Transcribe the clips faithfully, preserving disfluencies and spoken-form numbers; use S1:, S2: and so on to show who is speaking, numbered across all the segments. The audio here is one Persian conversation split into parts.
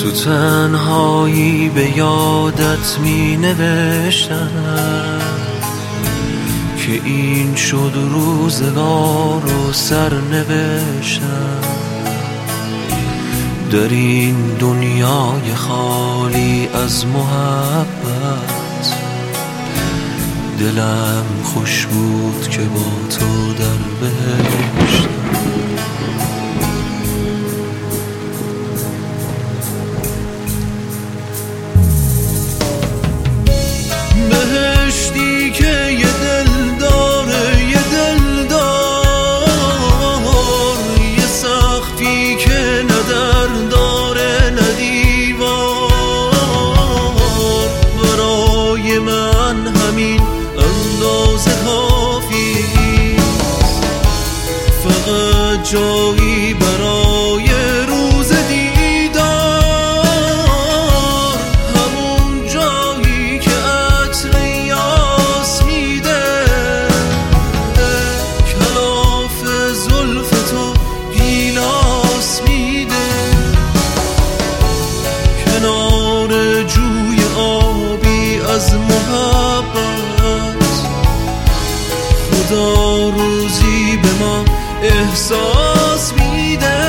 S1: تو تنهایی به یادت می نوشتم که این شد روزگار و سرنوشتم. در این دنیای خالی از محبت دلم خوش بود که با تو در بهشتم. بهشتی که یه دل داره، یه دل دار، یه سقفی که نه در داره نه دیوار. برای من همین اندازه کافیست، فقط جایی برای روز دیدار، همون جایی که عطر یاس میده، کلاف زلف تو گیلاس میده، کنار جوی آبی از محبت خدا روزی به ما احساس میده.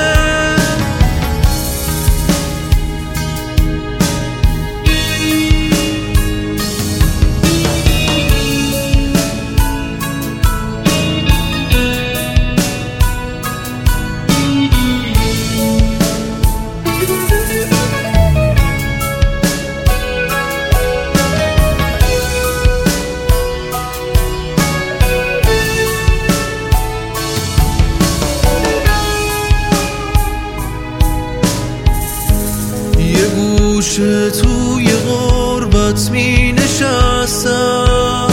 S1: گوشه توی غربت می نشستم،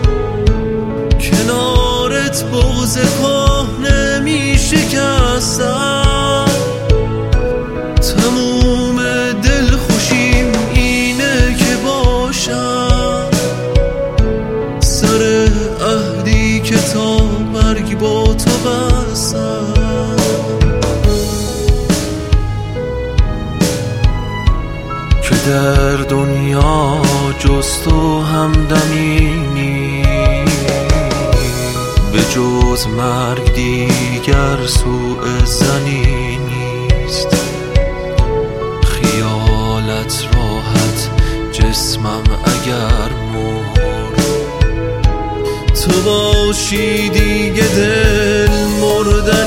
S1: کنارت بغض کهنه می شکستم. تموم دل خوشیم اینه که باشم سر عهدی که تا مرگ با تو بستم. که در دنیا جز تو همدمی نیست، به جز مرگ دیگر سوء زنی نیست. خیالت راحت جسمم اگر مرد، تو باشی دیگه دل مرده